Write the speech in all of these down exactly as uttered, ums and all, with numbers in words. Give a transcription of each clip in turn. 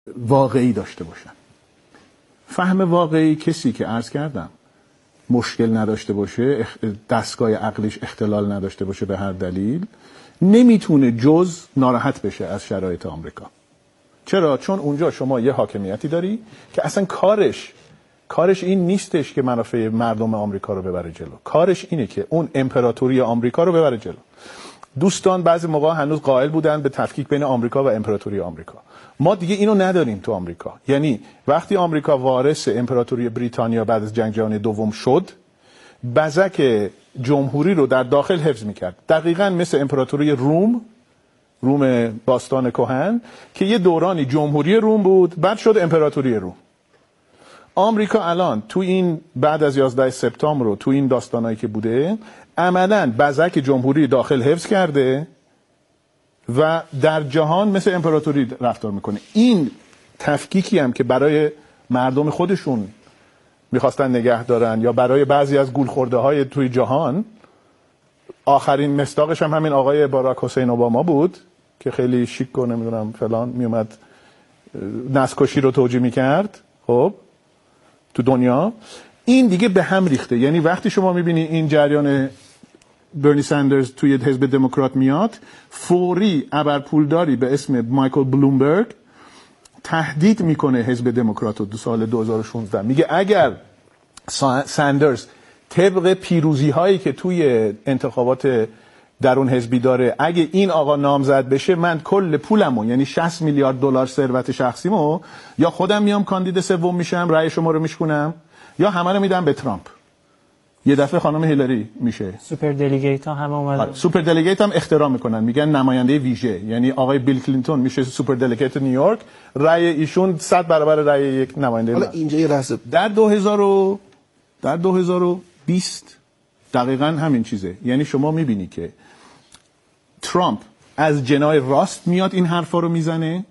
واقعی داشته باشن. فهم واقعی کسی که عرض کردم مشکل نداشته باشه، دستگاه عقلیش اختلال نداشته باشه به هر دلیل، نمیتونه جز ناراحت بشه از شرایط آمریکا. چرا؟ چون اونجا شما یه حاکمیتی داری که اصلا کارش کارش این نیستش که منافع مردم آمریکا رو ببره جلو. کارش اینه که اون امپراتوری آمریکا رو ببره جلو. دوستان بعضی موقع هنوز قائل بودن به تفکیک بین آمریکا و امپراتوری آمریکا. ما دیگه اینو نداریم تو آمریکا. یعنی وقتی آمریکا وارث امپراتوری بریتانیا بعد از جنگ جهانی دوم شد، بزک جمهوری رو در داخل حفظ میکرد. دقیقاً مثل امپراتوری روم، روم باستان کهن که یه دورانی جمهوری روم بود، بعد شد امپراتوری روم. آمریکا الان تو این بعد از یازده سپتامبر رو تو این داستانایی که بوده عملاً بزک جمهوری داخل حفظ کرده و در جهان مثل امپراتوری رفتار میکنه. این تفکیکی هم که برای مردم خودشون میخواستن نگه دارن یا برای بعضی از گول خورده های توی جهان، آخرین مصداقش هم همین آقای باراک حسین اوباما بود که خیلی شیک و نمیدونم فلان میومد نسل‌کشی رو توجیه میکرد خب تو دنیا. این دیگه به هم ریخته. یعنی وقتی شما میبینی این جریان برنی سندرز توی حزب دموکرات میاد، فوری ابرپولداری به اسم مایکل بلومبرگ تهدید میکنه حزب دموکرات رو دو سال دو هزار و شانزده. میگه اگر سندرز طبق پیروزی هایی که توی انتخابات درون حزبی داره، اگه این آقا نامزد بشه، من کل پولمو یعنی شصت میلیارد دلار ثروت شخصیمو یا خودم میام کاندید سوم میشم، رأی شما رو میشکنم، یا همه رو میدم به ترامپ. یه دفعه خانم هیلاری میشه سوپر دلیگیت ها هم اومدن. سوپر دلیگیت هم احترام میکنن، میگن نماینده ویژه. یعنی آقای بیل کلینتون میشه سوپر دلیگیت نیویورک، رأی ایشون صد برابر رأی یک نماینده. حالا اینجا یه لحظه در دو هزار و در دو هزار و بیست دقیقاً همین چیزه. یعنی شما میبینی که ترامپ از جناح راست میاد این حرفا رو میزنه،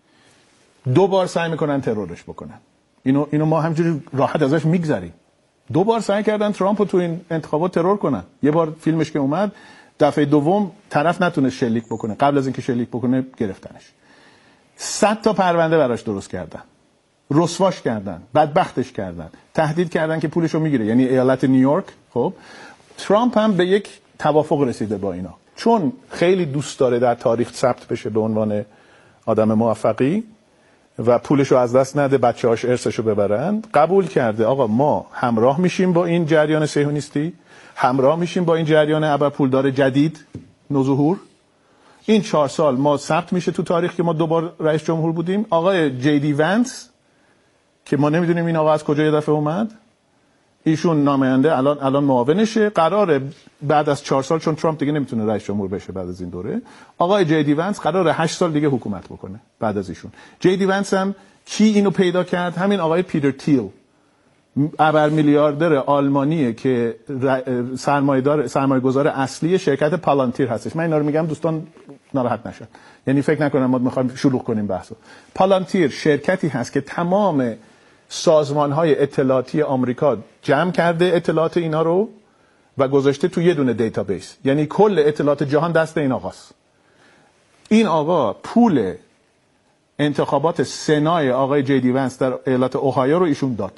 دو بار سعی میکنن ترورش بکنن. اینو اینو ما همینجوری راحت ازش میگذریم. دو بار سعی کردن ترامپ رو تو این انتخابات ترور کنن. یه بار فیلمش که اومد، دفعه دوم طرف نتونست شلیک بکنه، قبل از اینکه شلیک بکنه گرفتنش. صد تا پرونده براش درست کردن، رسواش کردن، بدبختش کردن، تهدید کردن که پولشو میگیره، یعنی ایالت نیویورک. خب ترامپ هم به یک توافق رسیده با اینا، چون خیلی دوست داره در تاریخ ثبت بشه به عنوان آدم موفقی و پولشو از دست نده، بچه‌هاش ارثشو ببرن. قبول کرده آقا ما همراه میشیم با این جریان صهیونیستی، همراه میشیم با این جریان ابرپولدار جدید نوظهور. این چهار سال ما ثبت میشه تو تاریخ که ما دوبار رئیس جمهور بودیم. آقای جی دی ونس که ما نمیدونیم این آقا از کجا یه دفعه اومد، ایشون نماینده الان الان معاونشه، قراره بعد از چهار سال، چون ترامپ دیگه نمیتونه رئیس جمهور بشه بعد از این دوره، آقای جی دی ونس قراره هشت سال دیگه حکومت بکنه بعد از ایشون. جی دی ونس هم کی اینو پیدا کرد؟ همین آقای پیتر تیل، ابر میلیاردر آلمانیه که سرمایه‌دار سرمایه‌گذار اصلی شرکت پالانتیر هستش. من اینا رو میگم دوستان ناراحت نشن، یعنی فکر نکنن ما میخوایم شلوغ کنیم بحثو. پالانتیر شرکتی هست که تمام سازمان‌های اطلاعاتی آمریکا جمع کرده اطلاعات اینا رو و گذاشته تو یه دونه دیتابیس. یعنی کل اطلاعات جهان دست این آقاست. این آقا پول انتخابات سنای آقای جی دی ونس در ایالت اوهایو رو ایشون داد.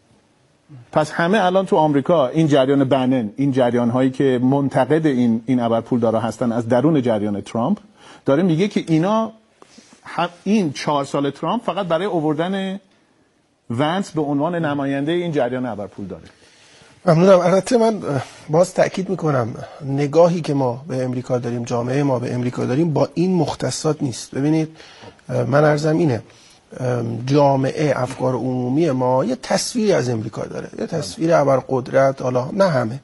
پس همه الان تو آمریکا این جریان بنن، این جریان هایی که منتقد این این ابرپولدارا هستن از درون جریان ترامپ، داره میگه که اینا این چهار سال ترامپ فقط برای آوردن ونس به عنوان نماینده این جریان ابرپول داره. ممنونم. البته من باز تاکید میکنم نگاهی که ما به امریکا داریم، جامعه ما به امریکا داریم با این مختصات نیست. ببینید من عرضم اینه، جامعه افکار عمومی ما یه تصویری از امریکا داره، یه تصویر ابرقدرت، حالا نه همه،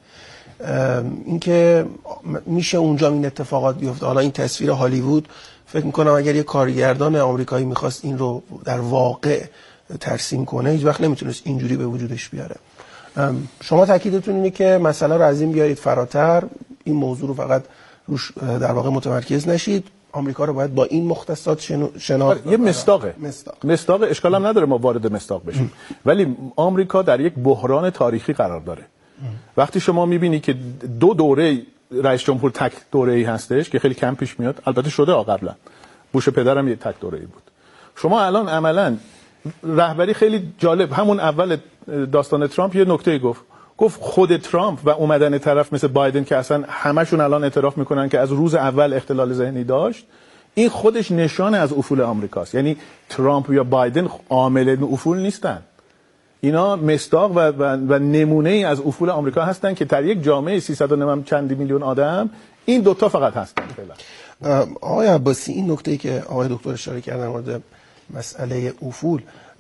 اینکه میشه اونجا این اتفاقات بیفته. حالا این تصویر هالیوود، فکر میکنم اگر یه کارگردان آمریکایی میخواست این رو در واقع ترسیم کنه، هیچ وقت نمیتونست اینجوری به وجودش بیاره. شما تاکیدتون اینه که مسئله رو از این بیارید فراتر، این موضوع رو فقط روش در واقع متمرکز نشید، آمریکا رو باید با این مختصات شناخت. یه مصداقه مصداق مصداق اشکال هم نداره ما وارد مصداق بشیم، ولی آمریکا در یک بحران تاریخی قرار داره. ام. وقتی شما میبینی که دو دوره رئیس جمهور تک دوره‌ای هستش که خیلی کم پیش میاد، البته شده قبلا، بوش پدرم یه تک دوره‌ای بود. شما الان عملا رهبری خیلی جالب، همون اول داستان ترامپ یه نکته گفت گفت خود ترامپ و اومدن طرف مثل بایدن که اصلا همشون الان اعتراف میکنن که از روز اول اختلال ذهنی داشت، این خودش نشانه از افول آمریکاست. یعنی ترامپ یا بایدن عامل افول نیستن، اینا مصداق و, و, و نمونه ای از افول آمریکا هستن که در یک جامعه سیصد و چند میلیون آدم این دوتا فقط هستن. فعلا آقای عباسی، این نکته‌ای که آقای دکتر اشاره کردن مورد مسئله افول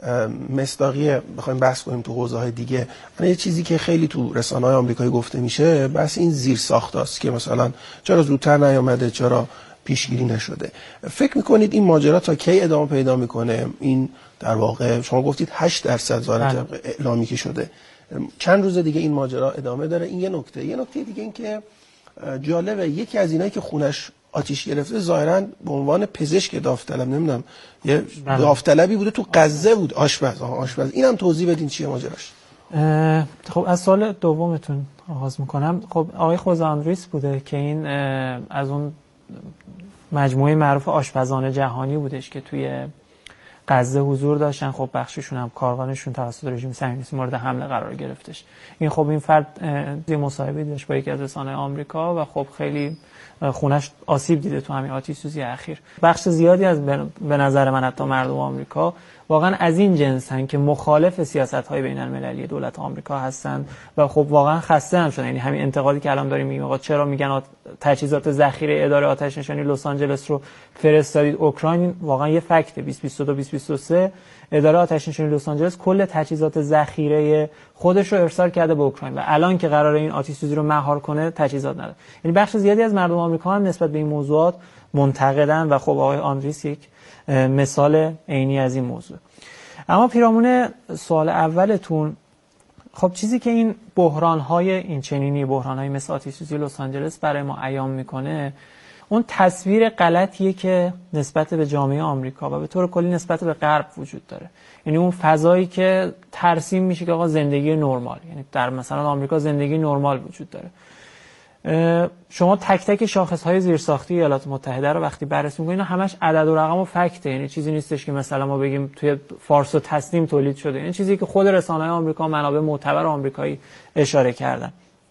مصداقی بخوایم بحث کنیم تو حوزه‌های دیگه، من یه چیزی که خیلی تو رسانه‌های آمریکایی گفته میشه بس این زیرساختاست که مثلا چرا زودتر نیامده، چرا پیشگیری نشده. فکر میکنید این ماجرا تا کی ادامه پیدا میکنه؟ این در واقع شما گفتید هشت درصد ظاهر اعلامی که شده، چند روز دیگه این ماجرا ادامه داره. این یه نکته. یه نکته دیگه این که جالبه، یکی از اینایی که خونش آتیش گرفته ظاهراً به عنوان پزشک داوطلب، نمیدونم یه داوطلبی بوده تو غزه بود، آشپز. آها آشپز. اینم توضیح بدین چیه ماجراش؟ خب از سال دومتون آغاز میکنم. خب آقای خوزه آندریس بوده که این از اون مجموعه معروف آشپزان جهانی بودش که توی غزه حضور داشتن. خب بخششون هم کاروانشون توسط رژیم صهیونیستی مورد حمله قرار گرفتش. این خب این فرد یه مصاحبه داشت با یکی از رسانه‌های آمریکا و خب خیلی خونش آسیب دیده تو همین آتش سوزی اخیر. بخش زیادی از به نظر من حتی مردم آمریکا واقعا از این جنسن که مخالف سیاست‌های بین‌المللی دولت آمریکا هستن و خب واقعا خسته هم شدن. یعنی همین انتقادی که الان داریم میگیم آقا چرا میگن تجهیزات ذخیره اداره آتش نشانی لس آنجلس رو فرستادید اوکراین، واقعا یه فکت بیست بیست و دو بیست بیست و سه اداره آتش نشانی لس آنجلس کل تجهیزات ذخیره خودش رو ارسال کرده به اوکراین و الان که قراره این آتش سوزی رو مهار کنه تجهیزات نداره. یعنی بخش زیادی از مردم آمریکا هم نسبت به این موضوعات منتقدن و خب آقای آندریس یک مثال عینی از این موضوع. اما پیرامون سوال اولتون، خب چیزی که این بحران‌های این چنینی بحران‌های مثل آتش سوزی لس آنجلس برای ما عیان میکنه، اون تصویر غلطیه که نسبت به جامعه آمریکا و به طور کلی نسبت به غرب وجود داره. یعنی اون فضایی که ترسیم میشه که آقا زندگی نرمال، یعنی در مثلا آمریکا زندگی نرمال وجود داره. شما تک تک شاخص‌های زیرساختی ایالات متحده رو وقتی بررسی می‌کنید اینا همش عدد و رقم و فکته، یعنی چیزی نیستش که مثلا ما بگیم توی فارس و تسنیم تولید شده، این یعنی چیزی که خود رسانه‌های آمریکا، منابع معتبر آمریکایی اشاره کردن.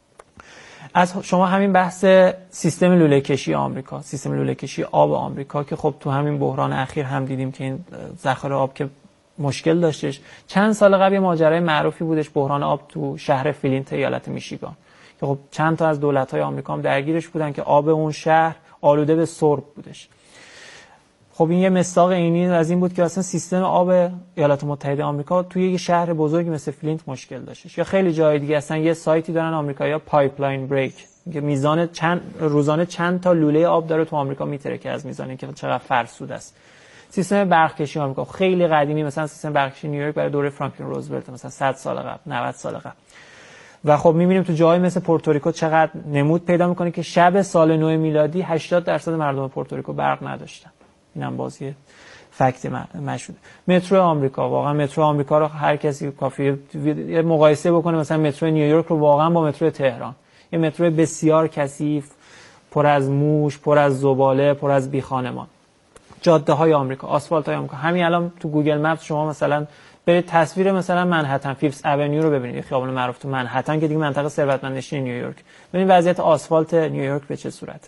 از شما همین بحث سیستم لوله کشی آمریکا، سیستم لوله کشی آب آمریکا که خب تو همین بحران اخیر هم دیدیم که این ذخایر آب که مشکل داشتش. چند سال قبل ماجرای معروفی بودش، بحران آب تو شهر فلینت ایالت میشیگان که خب چند تا از دولت‌های آمریکا هم درگیرش بودن که آب اون شهر آلوده به سرب بودش. خب این یه مصداق عینی از این بود که اصلا سیستم آب ایالات متحده آمریکا توی یه شهر بزرگی مثل فلینت مشکل داشتش. یا خیلی جای دیگه اصلا یه سایتی دارن آمریکایی‌ها، پایپلاین بریک، که میزان چند روزانه چند تا لوله آب داره تو آمریکا میتره که از میزانی که چقدر فرسوده است. سیستم برق‌کشی آمریکا خیلی قدیمی، مثلا سیستم برق‌کشی نیویورک برای دوره فرانکلین روزولت مثلا صد سال قبل، نود سال قبل. و خب می‌بینیم تو جایی مثل پورتوریکو چقدر نمود پیدا می‌کنه که شب سال نو میلادی هشتاد درصد مردم پورتوریکو برق نداشتن. اینم بازی فکت مشهود. مترو آمریکا، واقعا مترو آمریکا رو هر کسی کافیه یه مقایسه بکنه، مثلا مترو نیویورک رو واقعا با مترو تهران، یه مترو بسیار کثیف، پر از موش، پر از زباله، پر از بیخانمان. جاده‌های آمریکا، آسفالت‌های آمریکا، همین الان تو گوگل مپ شما مثلا برید تصویر مثلا منهتن، فیفث اونیو رو ببینید، یه خیابان معروف تو منهتن که دیگه منطقه ثروتمندنشین نیویورک. ببینید وضعیت آسفالت نیویورک به چه صورته.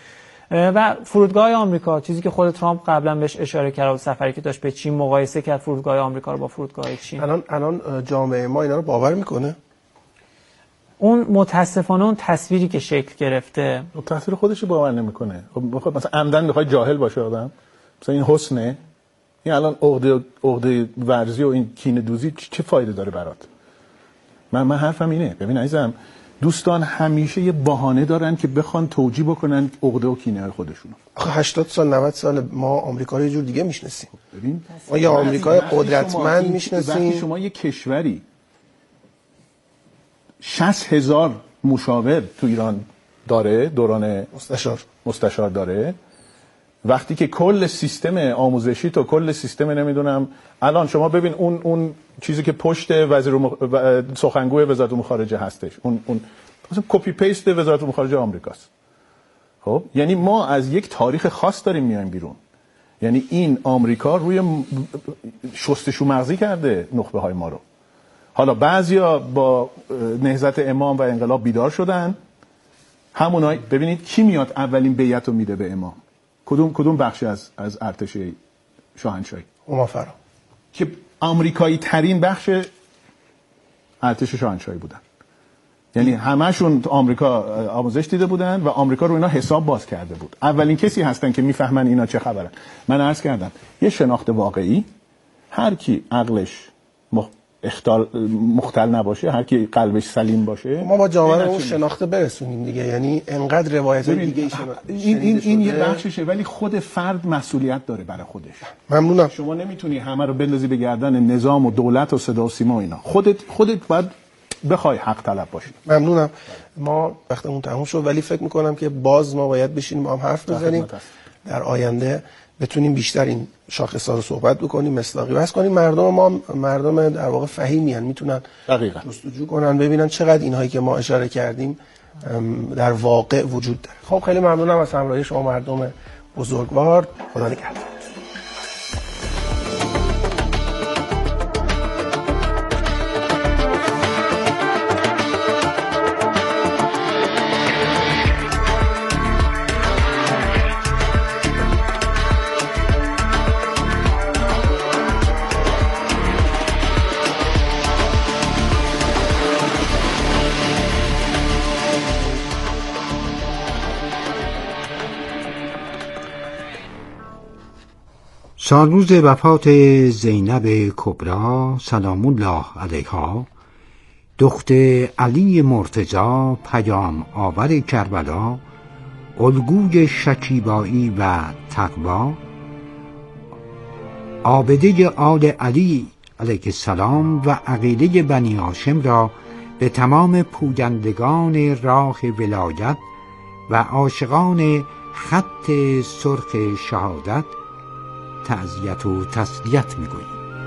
و فرودگاه آمریکا، چیزی که خود ترامپ قبلا بهش اشاره کرد، سفری که داشت به چین مقایسه کرد فرودگاه آمریکا رو با فرودگاه چین. الان الان جامعه ما اینا رو باور میکنه؟ اون متاسفانه اون تصویری که شکل گرفته، اون تصویر خودش رو باور نمیکنه. خب مثلا عمدن میخواد جاهل باشه آدم، مثلا این حسنه، این الان عقده عقده ورزی و این کینه دوزی چه فایده داره برات؟ من من حرفم اینه، ببین عزیزم، دوستان همیشه یه بهانه دارن که بخوان توجیه بکنن عقده و کینه های خودشونو. آخه هشتاد سال نود سال ما آمریکا رو یه جور دیگه میشناسیم. ببین ما یه آمریکای قدرتمند میشناسیم. وقتی شما یه کشوری شصت هزار مشاور تو ایران داره، دوران مستشار مستشار داره، وقتی که کل سیستم آموزشی تو کل سیستم نمیدونم، الان شما ببین اون اون چیزی که پشت وزیر مخ... سخنگوی وزارت امور خارجه هستش، اون اون مثلا کپی پیست وزارت امور خارجه آمریکاست. خب یعنی ما از یک تاریخ خاص داریم میایم بیرون. یعنی این آمریکا روی شستشو مغزی کرده نخبه های ما رو. حالا بعضیا با نهضت امام و انقلاب بیدار شدن، همونای ببینید کی میاد اولین بیعت رو میده به امام؟ کدوم کدوم بخشی از از ارتش شاهنشاهی؟ هما فرا که آمریکایی ترین بخش ارتش شاهنشاهی بودن. یعنی همشون تو آمریکا آموزش دیده بودن و آمریکا رو اینا حساب باز کرده بود. اولین کسی هستن که میفهمن اینا چه خبرن. من عرض کردم یه شناخت واقعی، هر کی عقلش مخ... اختال مختل نباشه، هر کی قلبش سلیم باشه، ما با جامعه رو اون شناخته برسونیم دیگه. یعنی انقدر روایت دیگه این این این یه بخششه، ولی خود فرد مسئولیت داره برای خودش. ممنونم. شما نمیتونی همه رو بندازی به گردن نظام و دولت و صدا و سیما و اینا. خودت خودت باید بخوای حق طلب باشی. ممنونم. ما وقتمون تموم شد، ولی فکر میکنم که باز ما باید بشینیم با هم حرف بزنیم، در آینده بتونیم بیشتر این شاخص‌ها رو صحبت بکنیم، مصداقی بحث کنیم. مردم ما مردم در واقع فهیمی ان، میتونن دقیقاً جستجو کنن، ببینن چقدر اینهایی که ما اشاره کردیم در واقع وجود داره. خب خیلی ممنونم از همراهی شما مردم بزرگوار. خدا نگهدار. سالروز وفات زینب کبری سلام الله علیها، دخت علی مرتضی پیام آور کربلا، الگوی شکیبایی و تقوا، عابده آل علی علیه السلام و عقیله بنی هاشم را به تمام پویندگان راه ولایت و عاشقان خط سرخ شهادت تعزیت و تسلیت می‌گوییم.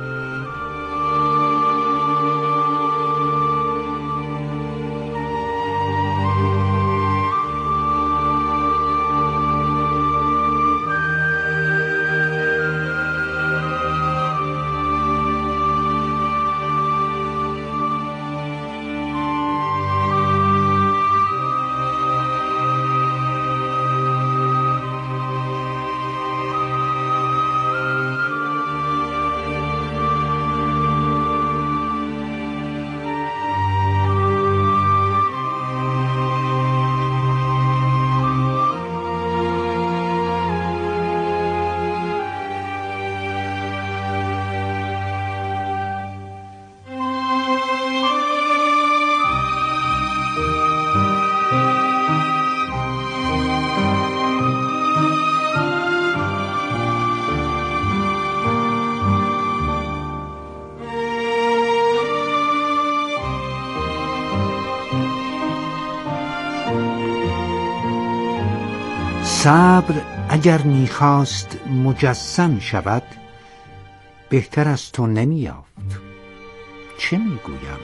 صبر اگر میخواست مجسم شود، بهتر از تو نمیافت. چه میگویم؟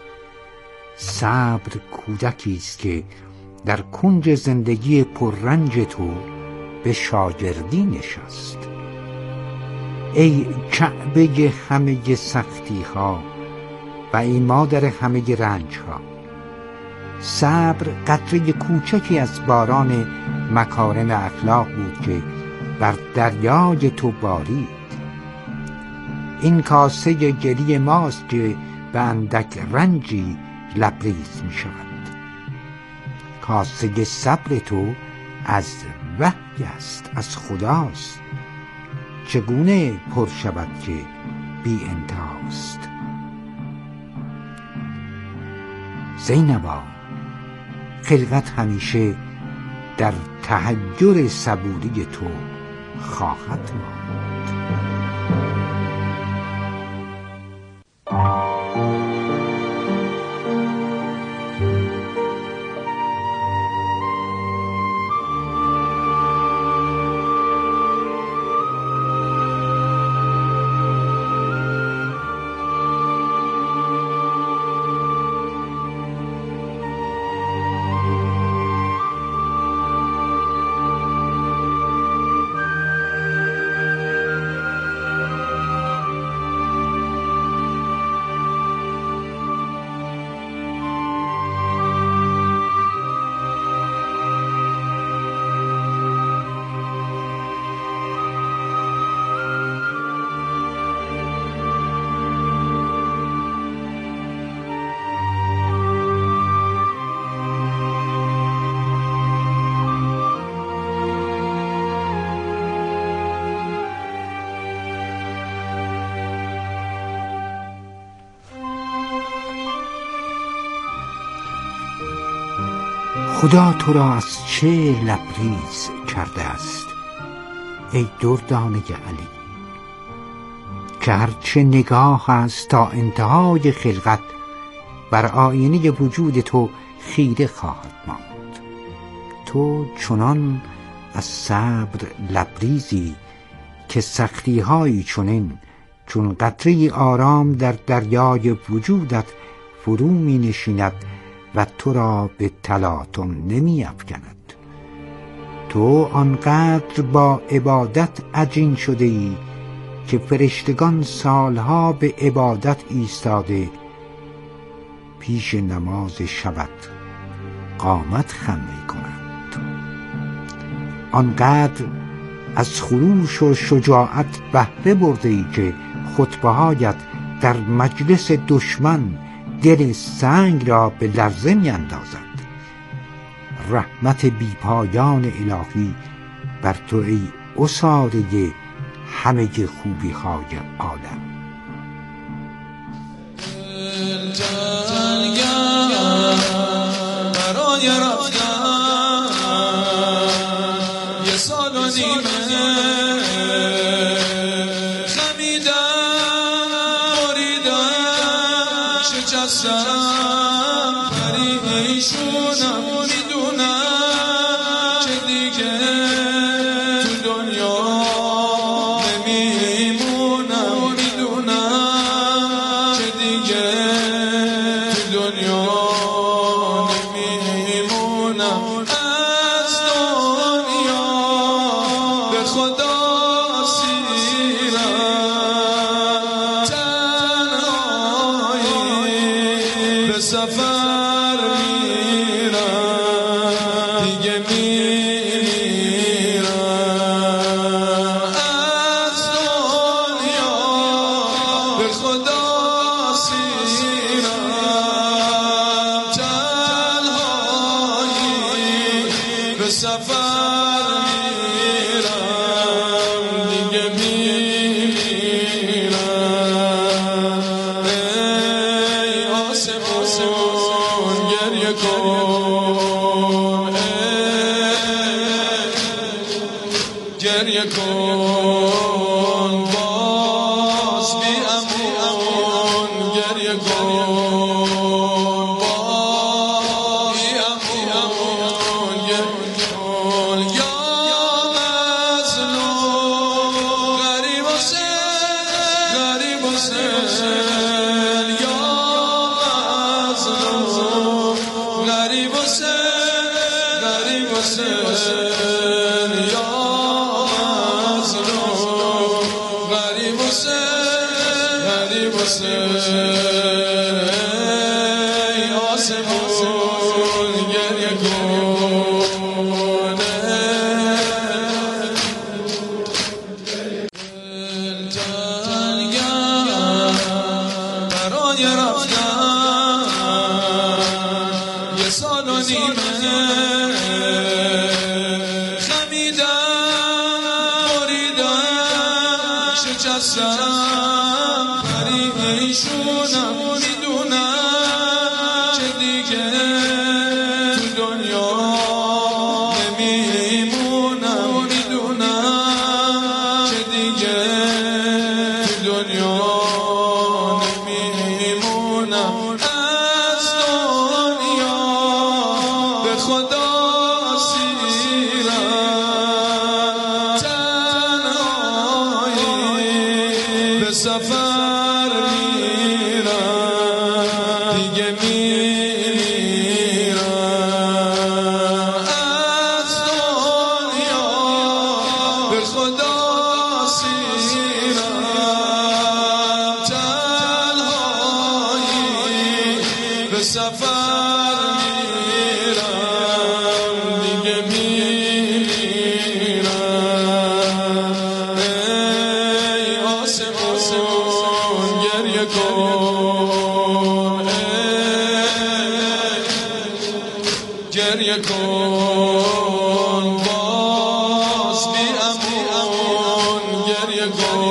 صبر کودکی است که در کنج زندگی پررنج تو به شاگردی نشست. ای کعبه همه سختی ها و ای مادر همه رنج ها، صبر قطره کوچکی از باران مکارم اخلاق بود که بر دریای تو بارید. این کاسه گلی ماست که به اندک رنجی لبریز می شود. کاسه صبر تو از وحی است، از خداست. چگونه پر شود که بی انتهاست؟ زینبا، خلقت همیشه در تحجر صبوری تو خواهد ماند. خدا تو را از چه لبریز کرده است ای دردانه علی، که هرچه نگاه است تا انتهای خلقت بر آینه وجود تو خیره خواهد ماند. تو چنان از صبر لبریزی که سختی هایی چنین چون قطره آرام در دریای وجودت فرو می نشیند و تو را به تلاطم نمی افکند. تو آنقدر با عبادت عجین شده ای که فرشتگان سالها به عبادت ایستاده پیش نماز شبت قامت خم می کنند. آنقدر از خروش و شجاعت بهره برده ای که خطبه هایت در مجلس دشمن دل سنگ را به لرزه می اندازد. رحمت بیپایان الهی بر تو ای اساره همه خوبی های عالم. برای رفتن یه سال و نیمه خمیدن بریدن شکستن پریشونم میدونم که دیگه تو دنیا نمیمونم، میدونم که دیگه تو دنیا نمیمونم. از دنیا به خدا سیرم، تنهایی به سفر میرم، دیگه میمیرم. از دنیا به خدا سیرم، تنهایی به سفر میرم، دیگه میمیرم. ای آسمون گریه کن، گریه کن باز بی امون، گریه کن باز بی امون، گریه کن یا مظلوم غریب و سن، غریب و سن یا مظلوم غریب و سن، غریب و سن یا مظلوم غریب و سن، غریب و سن. ای آسمون گریه کن، دلتنگم برای رفتن یه سال و نیمه خمیدن بریدن شکستن پریشونم، میدونم که دیگه تو دنیا نمیمونم، میدونم که دیگه تو دنیا نمیمونم. از دنیا به خدا سیرم، تنهایی به سفر میرم، دیگه میمیرم. از دنیا به خدا سیرم، تنهایی به سفر میرم، دیگه میمیرم. ای آسمون گریه کن، گریه کن باز بی امون، گریه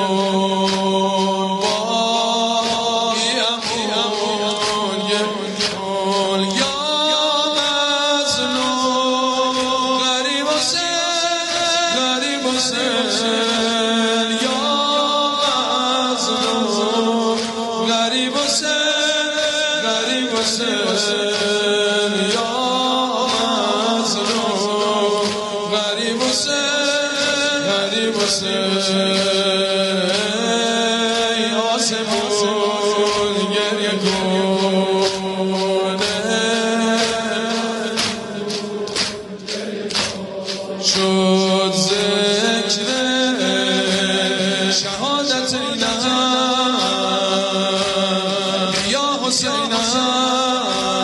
کن باز بی امون، گریه کن یا مظلوم حسین یا مظلوم غریب حسین غریب حسین آسمون گریه کنه شد ذکر شهادت اینم یا حسینم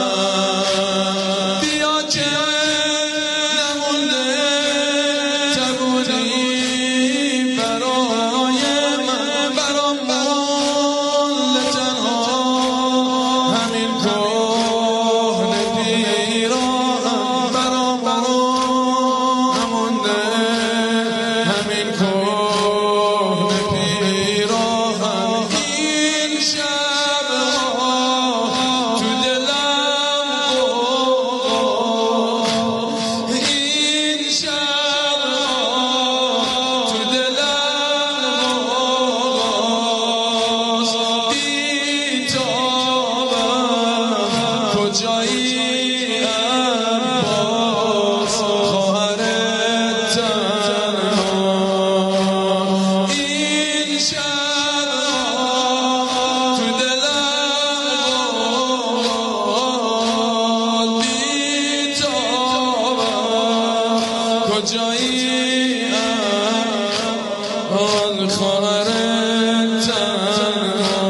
بیا که نمونده تبونی برای من برام مال تنها همین کهنه پیراهم برام برام نمونده همین کهنه پیراهم این شبها تو دلم غوغاست این شبها تو دلم غوغاست بی‌تابم کجایی عباس خواهر تنها این شبها تو دلم غوغاست بی‌تابم کجایی آن خواهر تنها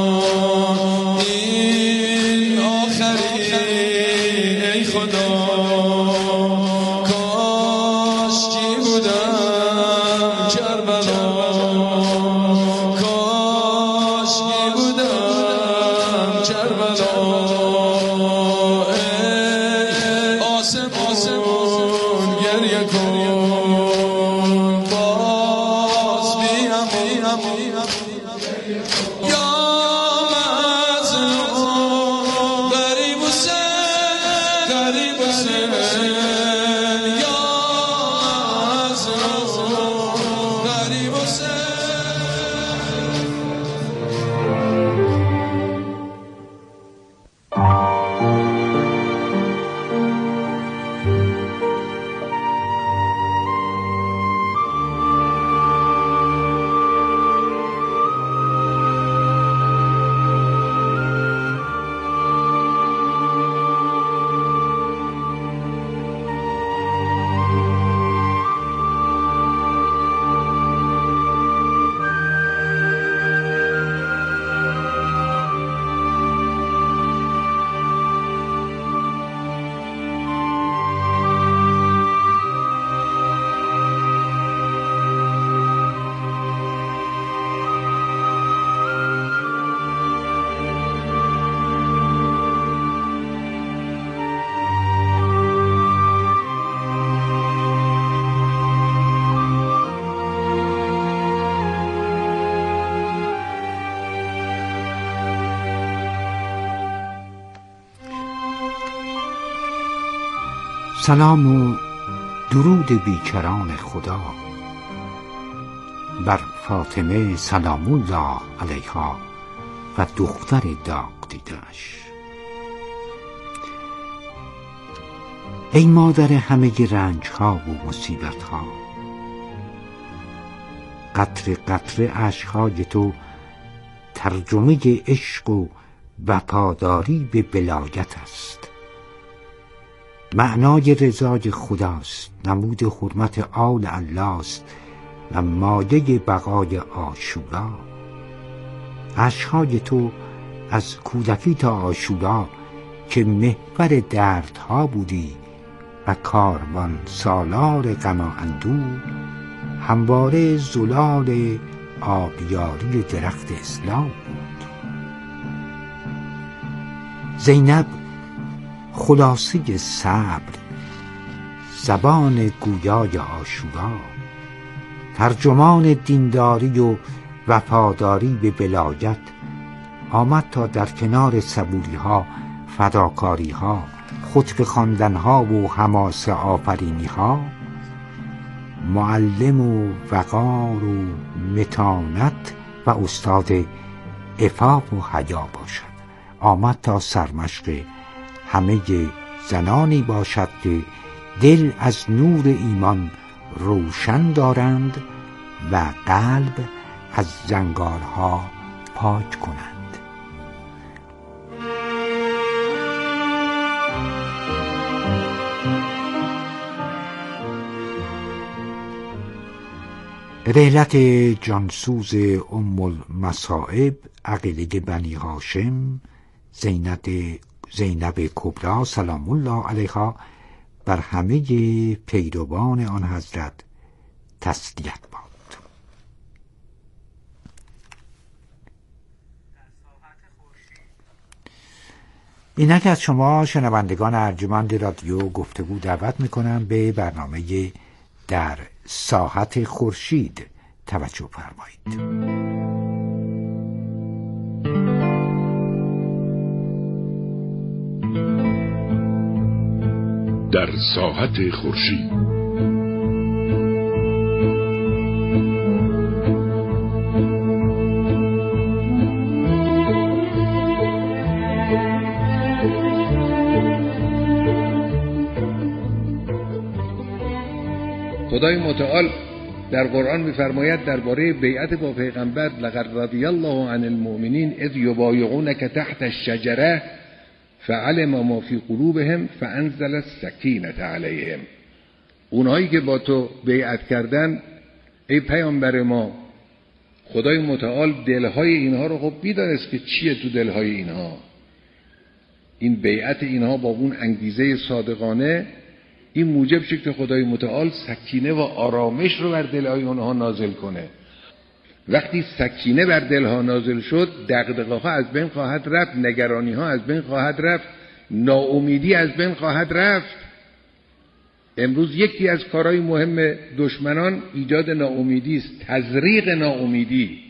این آخری ای خدا کاشکی بودم کربلا کاشکی بودم کربلا ای آسمون گریه کن باز بی هم یا مظلوم غریب حسین غریب حسین یا مظلوم غریب حسین سلام و درود بیکران خدا بر فاطمه سلام الله علیها و دختر داغ دیده‌اش. ای مادر همه رنج ها و مصیبت ها، قطره قطره اشک‌های تو ترجمه عشق و وفاداری به ولایت است. معنای رضای خداست، نمود حرمت آل الله است و مایه بقای عاشورا. اشک‌های تو از کودکی تا عاشورا که محور دردها بودی و کاروان سالار غم و اندوه، همواره زلال آبیاری درخت اسلام بود. زینب خلاصه صبر، زبان گویای عاشورا، ترجمان دینداری و وفاداری به ولایت، آمد تا در کنار صبوری ها، فداکاری ها، خطبه خواندن ها و حماسه آفرینی ها معلم و وقار و متانت و استاد عفاف و حیا باشد آمد تا سرمشق همه زنانی باشد که دل از نور ایمان روشن دارند و قلب از زنگارها پاک کنند. رحلت جانسوز ام المصائب عقیله بنی هاشم زینب زینب کبری سلام الله علیها بر همه پیروان آن حضرت تسلیت باد. اینک از شما شنوندگان ارجمند رادیو گفتگو دعوت میکنم به برنامه در ساحت خورشید توجه فرمایید. در ساحت خورشید خدای متعال در قرآن می‌فرماید درباره بیعت با پیغمبر لقد رضی الله عن المؤمنین اذ یبایعونک تحت الشجره فعلم ما فی قلوبهم فانزل السکینة علیهم. اونهایی که با تو بیعت کردن ای پیامبر ما، خدای متعال دلهای اینها رو خب می‌دانست که چیه تو دلهای اینها. این بیعت اینها با اون انگیزه صادقانه این موجب شد که خدای متعال سکینه و آرامش رو بر دلهای اونها نازل کنه. وقتی سکینه بر دلها نازل شد، دغدغه‌ها از بین خواهد رفت، نگرانی‌ها از بین خواهد رفت، ناامیدی از بین خواهد رفت. امروز یکی از کارهای مهم دشمنان ایجاد ناامیدی است، تزریق ناامیدی.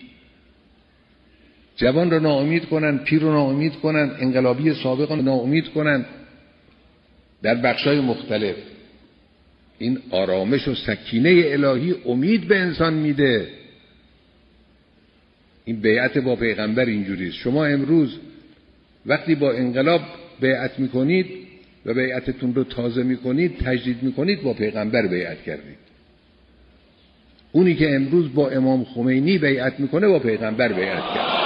جوان رو ناامید کنن، پیر رو ناامید کنن، انقلابی سابق رو ناامید کنن در بخشای مختلف. این آرامش و سکینه الهی امید به انسان میده. این بیعت با پیغمبر اینجوریست. شما امروز وقتی با انقلاب بیعت میکنید و بیعتتون رو تازه میکنید، تجدید میکنید، با پیغمبر بیعت کردید. اونی که امروز با امام خمینی بیعت میکنه با پیغمبر بیعت کرد.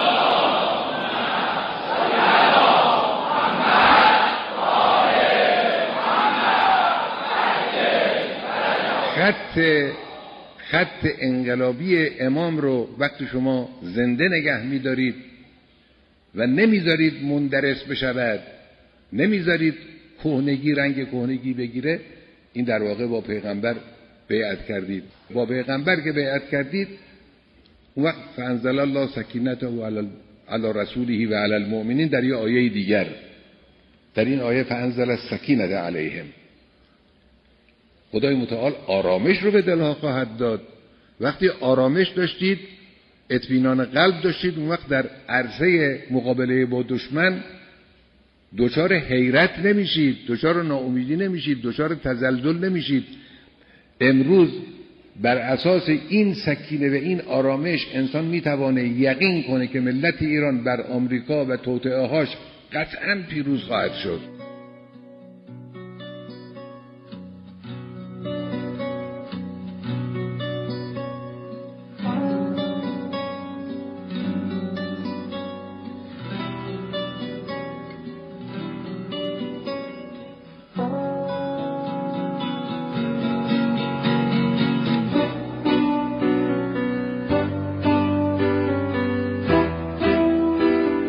خط خط انقلابی امام رو وقتی شما زنده نگه می‌دارید و نمیذارید مندرس بشود، نمیذارید کهنگی رنگ کهنگی بگیره، این در واقع با پیغمبر بیعت کردید. با پیغمبر که بیعت کردید، اون وقت فانزل الله سکینته علی علی رسوله و علی المؤمنین در یه آیه دیگر، در این آیه فانزل السکینة علیهم، خدای متعال آرامش رو به دلها خواهد داد. وقتی آرامش داشتید، اطمینان قلب داشتید، اون وقت در عرصه مقابله با دشمن دچار حیرت نمیشید، دچار ناامیدی نمیشید، دچار تزلزل نمیشید. امروز بر اساس این سکینه و این آرامش انسان میتوانه یقین کنه که ملت ایران بر آمریکا و توطئه‌هاش قطعاً پیروز خواهد شد.